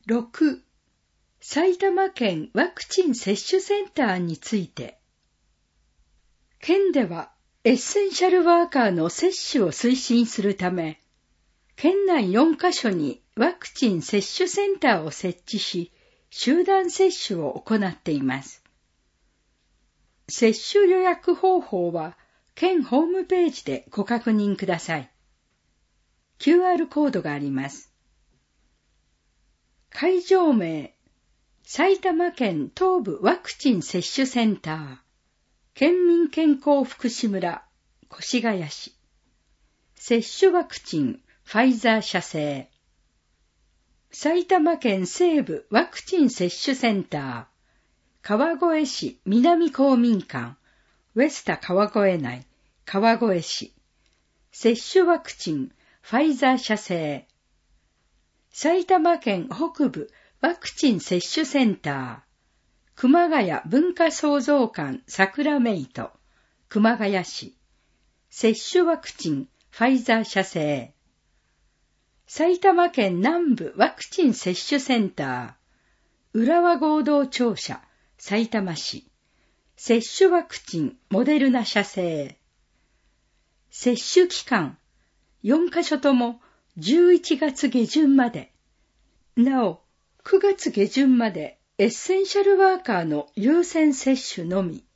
6. 埼玉県ワクチン接種センターについて。県ではエッセンシャルワーカーの接種を推進するため、県内4カ所にワクチン接種センターを設置し、集団接種を行っています。接種予約方法は、県ホームページでご確認ください。QR コードがあります。会場名、埼玉県東部ワクチン接種センター、県民健康福祉村、越谷市。接種ワクチン、ファイザー社製。埼玉県西部ワクチン接種センター、川越市南公民館、ウェスタ川越内、川越市。接種ワクチン、ファイザー社製。埼玉県北部ワクチン接種センター、熊谷文化創造館サクラメイト、熊谷市。接種ワクチン、ファイザー社製。埼玉県南部ワクチン接種センター、浦和合同庁舎、さいたま市。接種ワクチン、モデルナ社製。接種期間、4カ所とも11月下旬まで。なお、9月下旬までエッセンシャルワーカーの優先接種のみ。